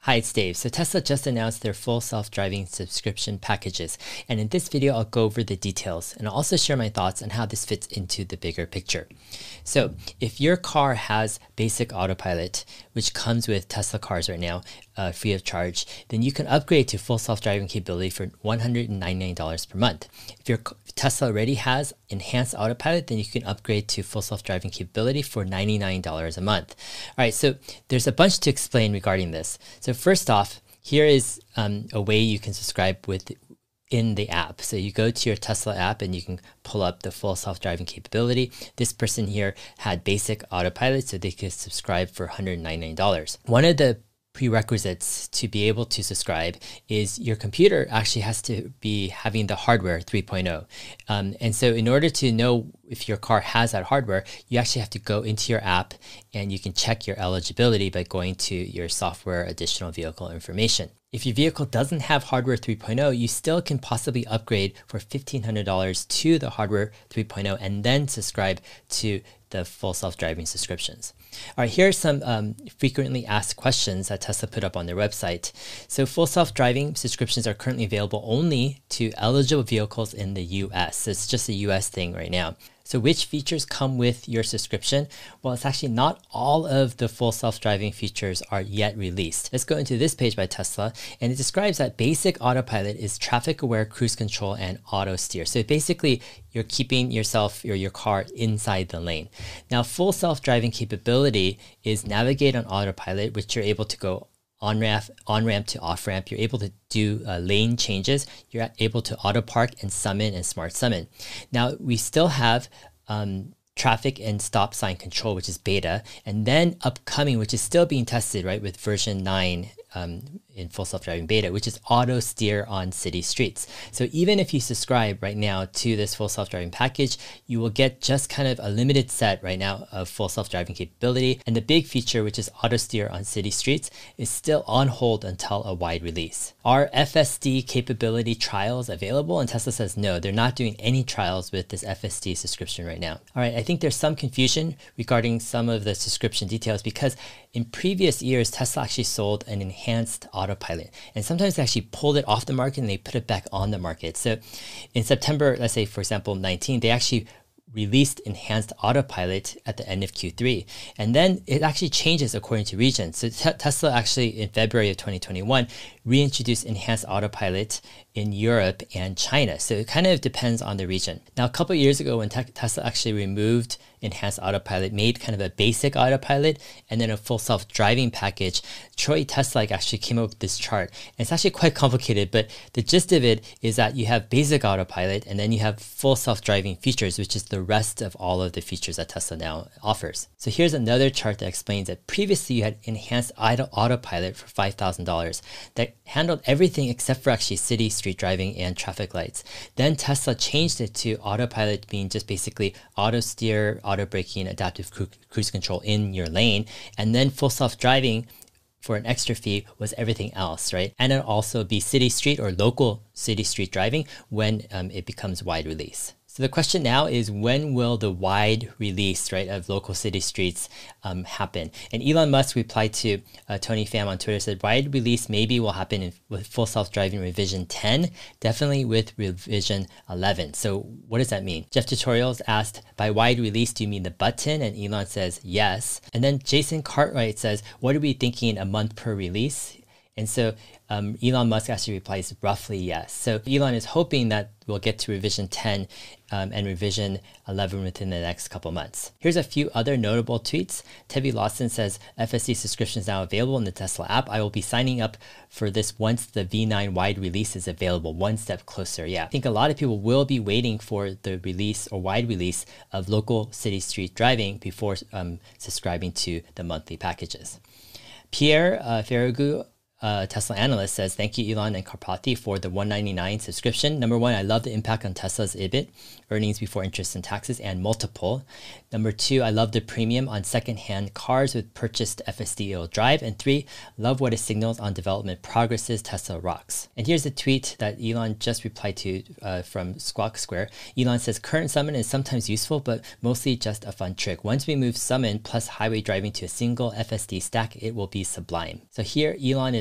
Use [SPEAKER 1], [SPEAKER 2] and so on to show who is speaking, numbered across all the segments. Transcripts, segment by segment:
[SPEAKER 1] Hi, it's Dave. So Tesla just announced their full self-driving subscription packages. And in this video, I'll go over the details and I'll also share my thoughts on how this fits into the bigger picture. So if your car has basic autopilot, which comes with Tesla cars right now, free of charge, then you can upgrade to full self-driving capability for $199 per month. If your Tesla already has enhanced autopilot, then you can upgrade to full self-driving capability for $99 a month. All right, so there's a bunch to explain regarding this. So first off, here is a way you can subscribe in the app. So you go to your Tesla app and you can pull up the full self-driving capability. This person here had basic autopilot, so they could subscribe for $199. One of the prerequisites to be able to subscribe is your computer actually has to be having the hardware 3.0. And so in order to know if your car has that hardware, you actually have to go into your app and you can check your eligibility by going to your software additional vehicle information. If your vehicle doesn't have hardware 3.0, you still can possibly upgrade for $1,500 to the hardware 3.0 and then subscribe to the full self-driving subscriptions. All right, here are some frequently asked questions that Tesla put up on their website. So full self-driving subscriptions are currently available only to eligible vehicles in the US. So it's just a US thing right now. So which features come with your subscription? Well, it's actually not all of the full self-driving features are yet released. Let's go into this page by Tesla, and it describes that basic autopilot is traffic-aware cruise control and auto steer. So basically, you're keeping yourself or your car inside the lane. Now, full self-driving capability is navigate on autopilot, which you're able to go on-ramp to off-ramp. You're able to do lane changes. You're able to auto park and summon and smart summon. Now, we still have traffic and stop sign control, which is beta, and then upcoming, which is still being tested, right, with version 9 in full self-driving beta, which is auto steer on city streets. So even if you subscribe right now to this full self-driving package, you will get just kind of a limited set right now of full self-driving capability. And the big feature, which is auto steer on city streets, is still on hold until a wide release. Are FSD capability trials available? And Tesla says no, they're not doing any trials with this FSD subscription right now. All right, I think there's some confusion regarding some of the subscription details because in previous years, Tesla actually sold an enhanced autopilot. And sometimes they actually pulled it off the market and they put it back on the market. So in September, let's say, for example, 19, they actually released enhanced autopilot at the end of Q3. And then it actually changes according to region. So Tesla actually in February of 2021 reintroduced enhanced autopilot in Europe and China. So it kind of depends on the region. Now, a couple of years ago when Tesla actually removed enhanced autopilot, made kind of a basic autopilot and then a full self-driving package, Troy Teslaik actually came up with this chart. And it's actually quite complicated, but the gist of it is that you have basic autopilot and then you have full self-driving features, which is the rest of all of the features that Tesla now offers. So here's another chart that explains that previously you had enhanced autopilot for $5,000 that handled everything except for actually city, street driving, and traffic lights. Then Tesla changed it to autopilot being just basically auto steer, auto braking, adaptive cruise control in your lane, and then full self-driving for an extra fee was everything else, right? And it'll also be city, street, or local city, street driving when it becomes wide release. So the question now is, when will the wide release, right, of local city streets happen? And Elon Musk replied to Tony Pham on Twitter, said wide release maybe will happen with full self-driving revision 10, definitely with revision 11. So what does that mean? Jeff Tutorials asked, by wide release, do you mean the button? And Elon says, yes. And then Jason Cartwright says, what are we thinking, a month per release? And so Elon Musk actually replies roughly yes. So Elon is hoping that we'll get to revision 10 and revision 11 within the next couple months. Here's a few other notable tweets. Tevi Lawson says, FSD subscription is now available in the Tesla app. I will be signing up for this once the V9 wide release is available, one step closer. Yeah, I think a lot of people will be waiting for the release or wide release of local city street driving before subscribing to the monthly packages. Pierre Ferragu, Tesla analyst, says, thank you, Elon and Karpathy, for the $199 subscription. Number one, I love the impact on Tesla's EBIT, earnings before interest and taxes, and multiple. Number two, I love the premium on secondhand cars with purchased FSD drive. And three, love what it signals on development progresses. Tesla rocks. And here's a tweet that Elon just replied to from Squawk Square. Elon says, current summon is sometimes useful, but mostly just a fun trick. Once we move summon plus highway driving to a single FSD stack, it will be sublime. So here, Elon is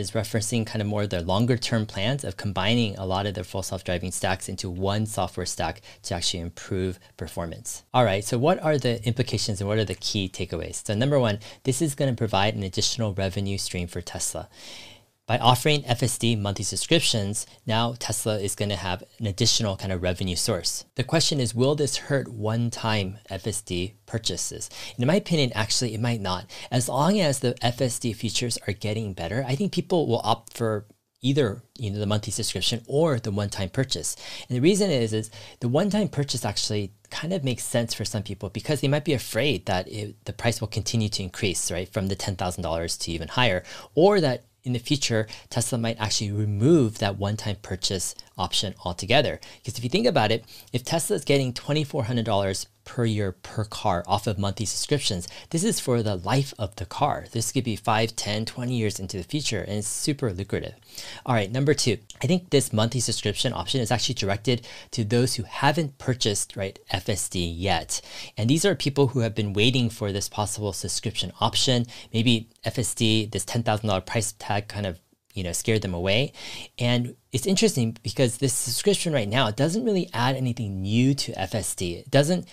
[SPEAKER 1] is referencing kind of more their longer term plans of combining a lot of their full self-driving stacks into one software stack to actually improve performance. All right, so what are the implications and what are the key takeaways? So number one, this is going to provide an additional revenue stream for Tesla. By offering FSD monthly subscriptions, now Tesla is going to have an additional kind of revenue source. The question is, will this hurt one-time FSD purchases? And in my opinion, actually, it might not. As long as the FSD features are getting better, I think people will opt for either the monthly subscription or the one-time purchase. And the reason is the one-time purchase actually kind of makes sense for some people because they might be afraid that the price will continue to increase, right, from the $10,000 to even higher, or that in the future, Tesla might actually remove that one-time purchase option altogether. Because if you think about it, if Tesla is getting $2,400 per year per car off of monthly subscriptions, this is for the life of the car. This could be 5, 10, 20 years into the future, and it's super lucrative. All right, number two, I think this monthly subscription option is actually directed to those who haven't purchased, right, FSD yet. And these are people who have been waiting for this possible subscription option. Maybe FSD, this $10,000 price tag kind of scared them away. And it's interesting because this subscription right now doesn't really add anything new to FSD. It doesn't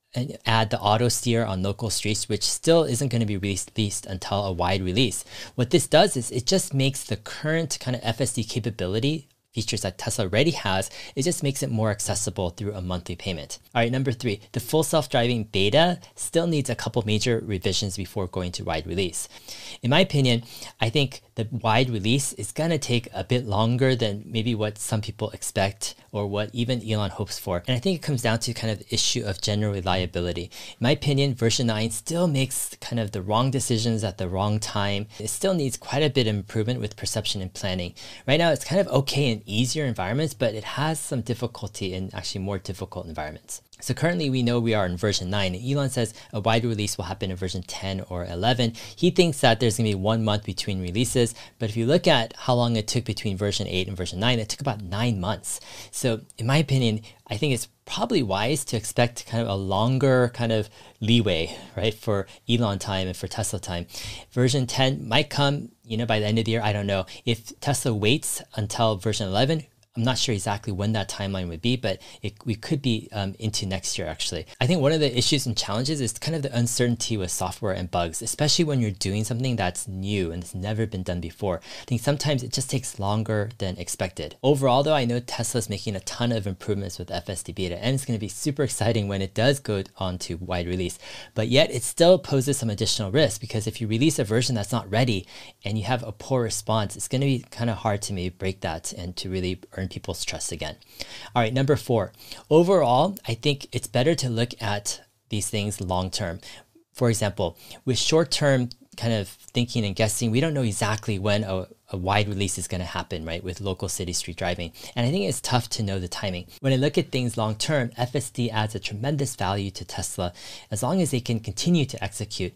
[SPEAKER 1] add the auto steer on local streets, which still isn't going to be released until a wide release. What this does is it just makes the current kind of FSD capability features that Tesla already has, it just makes it more accessible through a monthly payment. All right, number three, the full self-driving beta still needs a couple major revisions before going to wide release. In my opinion, I think the wide release is going to take a bit longer than maybe what some people expect or what even Elon hopes for. And I think it comes down to kind of the issue of general reliability. In my opinion, version 9 still makes kind of the wrong decisions at the wrong time. It still needs quite a bit of improvement with perception and planning. Right now, it's kind of okay in easier environments, but it has some difficulty in actually more difficult environments. So currently we know we are in version 9, and Elon says a wide release will happen in version 10 or 11. He thinks that there's going to be 1 month between releases, but if you look at how long it took between version 8 and version 9, it took about 9 months. So in my opinion, I think it's probably wise to expect kind of a longer kind of leeway, right, for Elon time and for Tesla time. Version 10 might come, by the end of the year. I don't know. If Tesla waits until version 11, I'm not sure exactly when that timeline would be, but we could be into next year, actually. I think one of the issues and challenges is kind of the uncertainty with software and bugs, especially when you're doing something that's new and it's never been done before. I think sometimes it just takes longer than expected. Overall, though, I know Tesla's making a ton of improvements with FSD Beta, and it's going to be super exciting when it does go on to wide release. But yet, it still poses some additional risk because if you release a version that's not ready and you have a poor response, it's going to be kind of hard to maybe break that and to really earn people's trust again. All right, number 4. Overall, I think it's better to look at these things long term. For example, with short term kind of thinking and guessing, we don't know exactly when a wide release is going to happen, right, with local city street driving. And I think it's tough to know the timing. When I look at things long term, FSD adds a tremendous value to Tesla as long as they can continue to execute.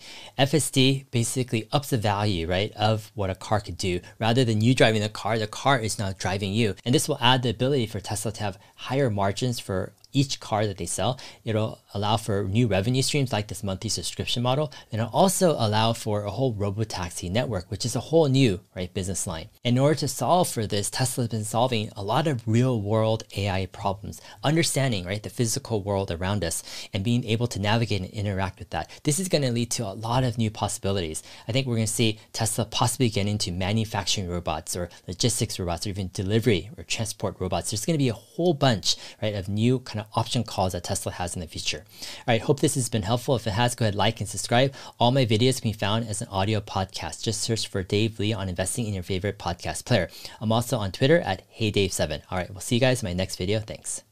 [SPEAKER 1] FSD basically ups the value, right, of what a car could do. Rather than you driving the car is now driving you. And this will add the ability for Tesla to have higher margins for each car that they sell. It'll allow for new revenue streams like this monthly subscription model. And it'll also allow for a whole robotaxi network, which is a whole new, right, business line. In order to solve for this, Tesla has been solving a lot of real world AI problems, understanding, right, the physical world around us and being able to navigate and interact with that. This is going to lead to a lot of new possibilities. I think we're going to see Tesla possibly get into manufacturing robots or logistics robots or even delivery or transport robots. There's going to be a whole bunch, right, of new kind of option calls that Tesla has in the future. All right, hope this has been helpful. If it has, go ahead, like and subscribe. All my videos can be found as an audio podcast. Just search for Dave Lee on investing in your favorite podcast player. I'm also on Twitter at HeyDave7. All right, we'll see you guys in my next video. Thanks.